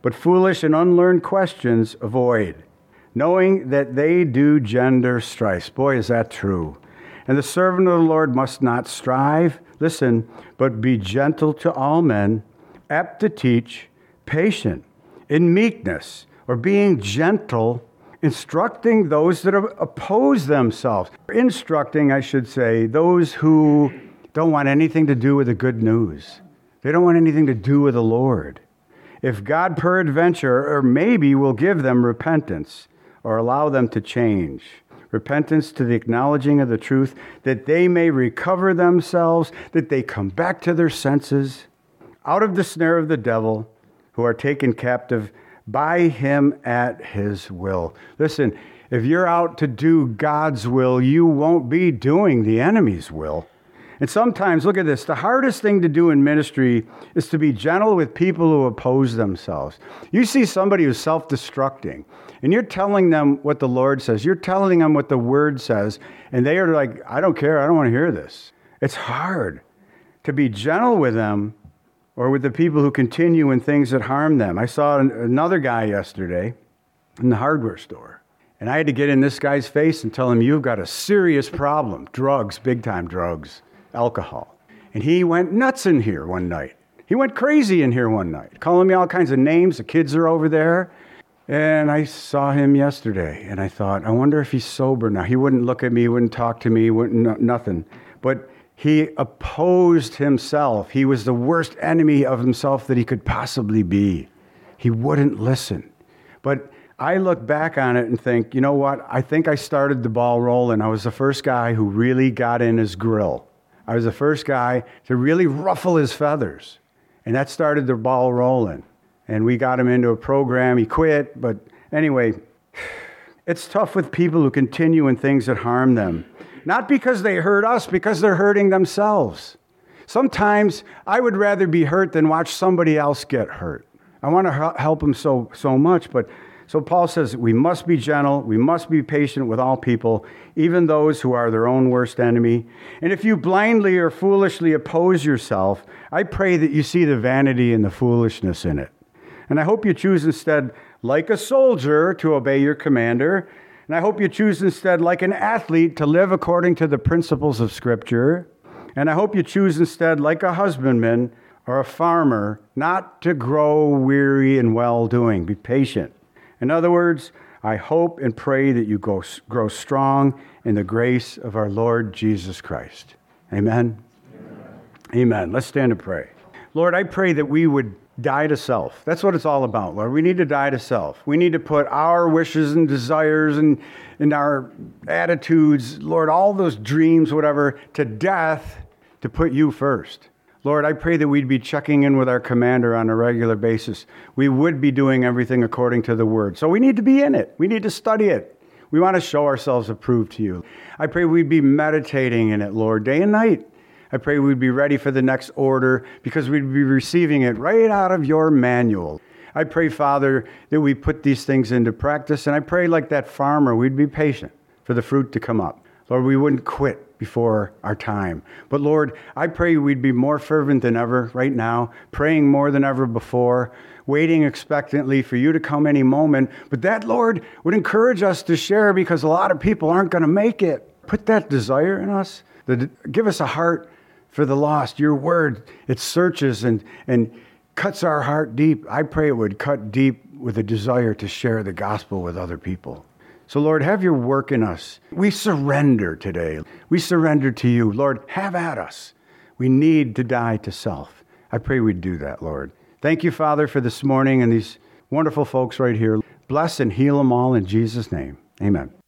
A: but foolish and unlearned questions avoid, knowing that they do gender strife. Boy, is that true. And the servant of the Lord must not strive, listen, but be gentle to all men, apt to teach, patient, in meekness, or being gentle, instructing those that oppose themselves. Instructing, I should say, those who don't want anything to do with the good news. They don't want anything to do with the Lord. If God peradventure, or maybe, will give them repentance, or allow them to change. Repentance to the acknowledging of the truth, that they may recover themselves, that they come back to their senses, out of the snare of the devil, who are taken captive by him at his will. Listen, if you're out to do God's will, you won't be doing the enemy's will. And sometimes, look at this, the hardest thing to do in ministry is to be gentle with people who oppose themselves. You see somebody who's self-destructing, and you're telling them what the Lord says. You're telling them what the Word says, and they are like, I don't care, I don't want to hear this. It's hard to be gentle with them or with the people who continue in things that harm them. I saw another guy yesterday in the hardware store, and I had to get in this guy's face and tell him, you've got a serious problem, drugs, big-time drugs. Alcohol. And he went nuts in here one night. He went crazy in here one night, calling me all kinds of names. The kids are over there. And I saw him yesterday, and I thought, I wonder if he's sober now. He wouldn't look at me, wouldn't talk to me, wouldn't no, nothing. But he opposed himself. He was the worst enemy of himself that he could possibly be. He wouldn't listen. But I look back on it and think, you know what? I think I started the ball rolling. I was the first guy who really got in his grill. I was the first guy to really ruffle his feathers. And that started the ball rolling. And we got him into a program. He quit. But anyway, it's tough with people who continue in things that harm them. Not because they hurt us, because they're hurting themselves. Sometimes I would rather be hurt than watch somebody else get hurt. I want to help them so, so much, but so Paul says we must be gentle, we must be patient with all people, even those who are their own worst enemy. And if you blindly or foolishly oppose yourself, I pray that you see the vanity and the foolishness in it. And I hope you choose instead, like a soldier, to obey your commander. And I hope you choose instead, like an athlete, to live according to the principles of Scripture. And I hope you choose instead, like a husbandman or a farmer, not to grow weary in well-doing. Be patient. In other words, I hope and pray that you go, grow strong in the grace of our Lord Jesus Christ. Amen? Amen. Amen. Let's stand and pray. Lord, I pray that we would die to self. That's what it's all about, Lord. We need to die to self. We need to put our wishes and desires and, and our attitudes, Lord, all those dreams, whatever, to death to put you first. Lord, I pray that we'd be checking in with our commander on a regular basis. We would be doing everything according to the Word. So we need to be in it. We need to study it. We want to show ourselves approved to you. I pray we'd be meditating in it, Lord, day and night. I pray we'd be ready for the next order because we'd be receiving it right out of your manual. I pray, Father, that we put these things into practice. And I pray like that farmer, we'd be patient for the fruit to come up. Lord, we wouldn't quit before our time. But Lord, I pray we'd be more fervent than ever right now, praying more than ever before, waiting expectantly for you to come any moment. But that, Lord, would encourage us to share because a lot of people aren't going to make it. Put that desire in us. The, give us a heart for the lost. Your word, it searches and, and cuts our heart deep. I pray it would cut deep with a desire to share the gospel with other people. So, Lord, have your work in us. We surrender today. We surrender to you. Lord, have at us. We need to die to self. I pray we'd do that, Lord. Thank you, Father, for this morning and these wonderful folks right here. Bless and heal them all in Jesus' name. Amen.